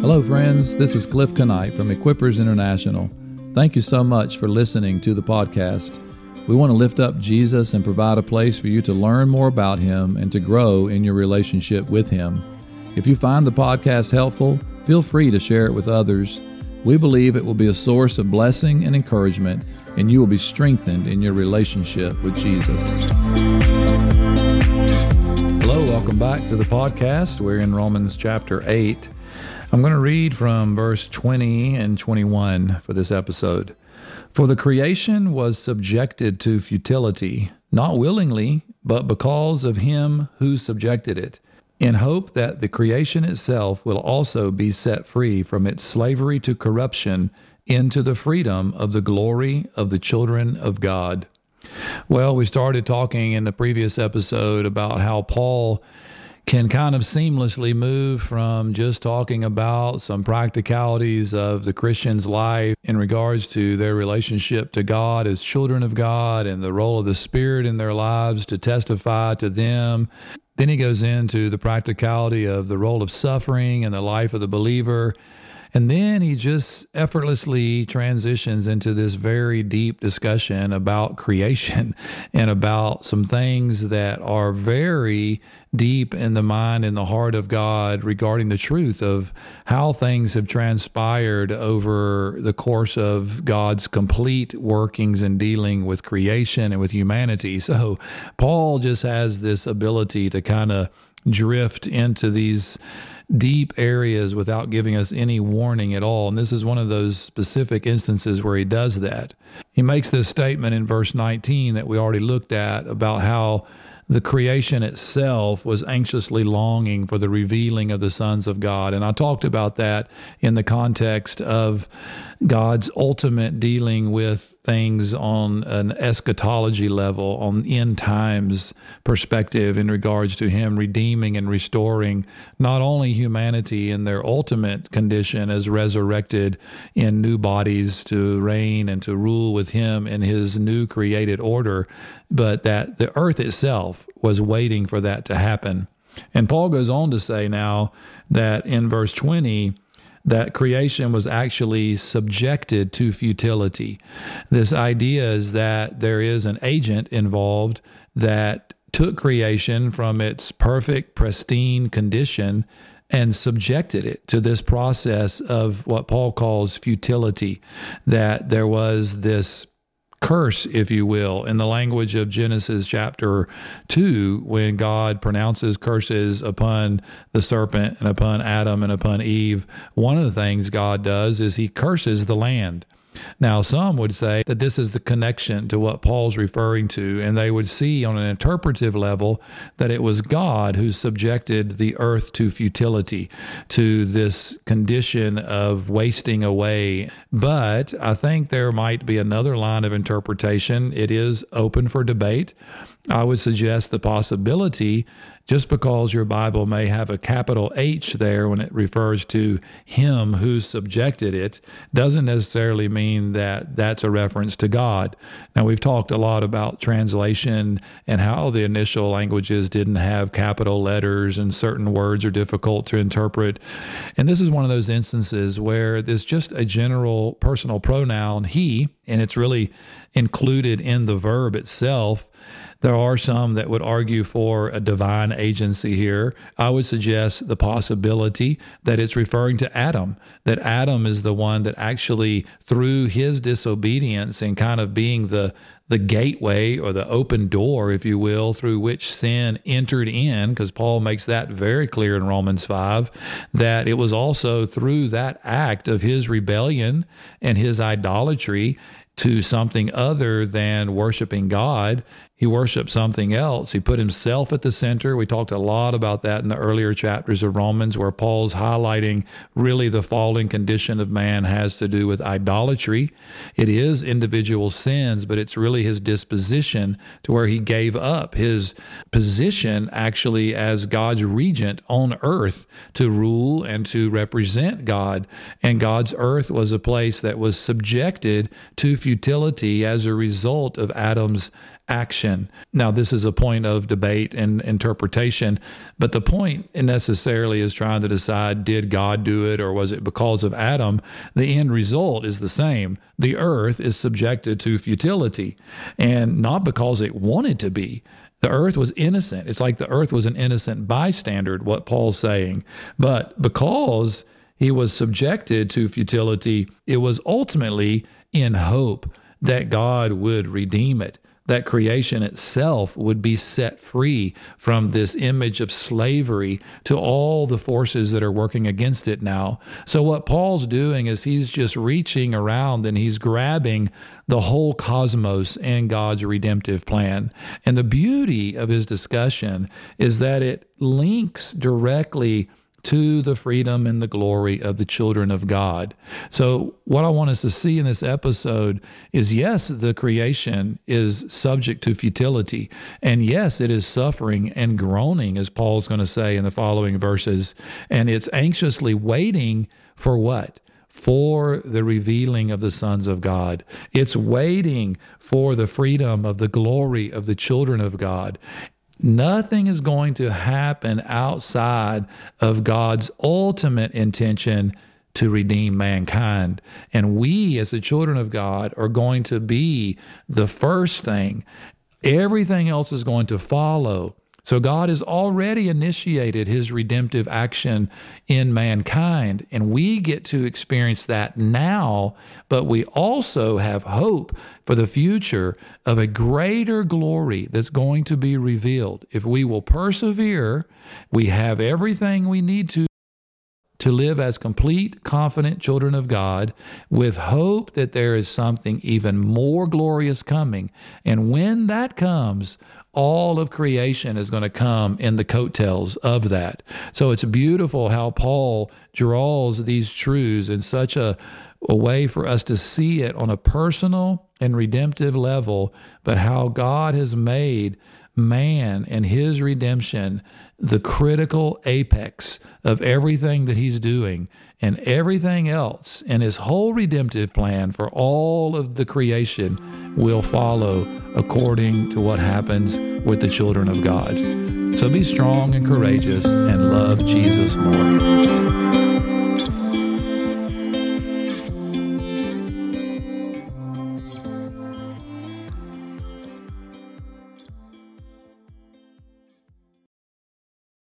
Hello, friends. This is Cliff Knight from Equippers International. Thank you so much for listening to the podcast. We want to lift up Jesus and provide a place for you to learn more about Him and to grow in your relationship with Him. If you find the podcast helpful, feel free to share it with others. We believe it will be a source of blessing and encouragement, and you will be strengthened in your relationship with Jesus. Hello, welcome back to the podcast. We're in Romans chapter 8. I'm going to read from verse 20 and 21 for this episode. For the creation was subjected to futility, not willingly, but because of Him who subjected it, in hope that the creation itself will also be set free from its slavery to corruption into the freedom of the glory of the children of God. Well, we started talking in the previous episode about how Paul can kind of seamlessly move from just talking about some practicalities of the Christian's life in regards to their relationship to God as children of God and the role of the Spirit in their lives to testify to them. Then he goes into the practicality of the role of suffering in the life of the believer. And then he just effortlessly transitions into this very deep discussion about creation and about some things that are very deep in the mind and the heart of God regarding the truth of how things have transpired over the course of God's complete workings and dealing with creation and with humanity. So Paul just has this ability to kind of drift into these deep areas without giving us any warning at all. And this is one of those specific instances where he does that. He makes this statement in verse 19 that we already looked at about how the creation itself was anxiously longing for the revealing of the sons of God. And I talked about that in the context of God's ultimate dealing with things on an eschatology level, on end times perspective in regards to Him redeeming and restoring not only humanity in their ultimate condition as resurrected in new bodies to reign and to rule with Him in His new created order, but that the earth itself was waiting for that to happen. And Paul goes on to say now that in verse 20, that creation was actually subjected to futility. This idea is that there is an agent involved that took creation from its perfect, pristine condition and subjected it to this process of what Paul calls futility, that there was this curse, if you will, in the language of Genesis chapter 2, when God pronounces curses upon the serpent and upon Adam and upon Eve. One of the things God does is He curses the land. Now, some would say that this is the connection to what Paul's referring to, and they would see on an interpretive level that it was God who subjected the earth to futility, to this condition of wasting away. But I think there might be another line of interpretation. It is open for debate. I would suggest the possibility, just because your Bible may have a capital H there when it refers to Him who subjected it, doesn't necessarily mean that that's a reference to God. Now, we've talked a lot about translation and how the initial languages didn't have capital letters and certain words are difficult to interpret. And this is one of those instances where there's just a general personal pronoun, He, and it's really included in the verb itself. There are some that would argue for a divine agency here. I would suggest the possibility that it's referring to Adam, that Adam is the one that actually, through his disobedience and kind of being the gateway or the open door, if you will, through which sin entered in, because Paul makes that very clear in Romans 5, that it was also through that act of his rebellion and his idolatry to something other than worshiping God. He worshiped something else. He put himself at the center. We talked a lot about that in the earlier chapters of Romans, where Paul's highlighting really the fallen condition of man has to do with idolatry. It is individual sins, but it's really his disposition to where he gave up his position actually as God's regent on earth to rule and to represent God. And God's earth was a place that was subjected to futility as a result of Adam's action. Now, this is a point of debate and interpretation, but the point necessarily is trying to decide, did God do it or was it because of Adam? The end result is the same. The earth is subjected to futility, and not because it wanted to be. The earth was innocent. It's like the earth was an innocent bystander, what Paul's saying. But because he was subjected to futility, it was ultimately in hope that God would redeem it, that creation itself would be set free from this image of slavery to all the forces that are working against it now. So what Paul's doing is he's just reaching around and he's grabbing the whole cosmos and God's redemptive plan. And the beauty of his discussion is that it links directly to the freedom and the glory of the children of God. So what I want us to see in this episode is, yes, the creation is subject to futility. And yes, it is suffering and groaning, as Paul's going to say in the following verses. And it's anxiously waiting for what? For the revealing of the sons of God. It's waiting for the freedom of the glory of the children of God. Nothing is going to happen outside of God's ultimate intention to redeem mankind. And we, as the children of God, are going to be the first thing. Everything else is going to follow. So God has already initiated his redemptive action in mankind, and we get to experience that now, but we also have hope for the future of a greater glory that's going to be revealed. If we will persevere, we have everything we need to live as complete, confident children of God with hope that there is something even more glorious coming. And when that comes, all of creation is going to come in the coattails of that. So it's beautiful how Paul draws these truths in such a way for us to see it on a personal and redemptive level, but how God has made man and his redemption the critical apex of everything that he's doing, and everything else in his whole redemptive plan for all of the creation will follow according to what happens with the children of God. So be strong and courageous and love Jesus more.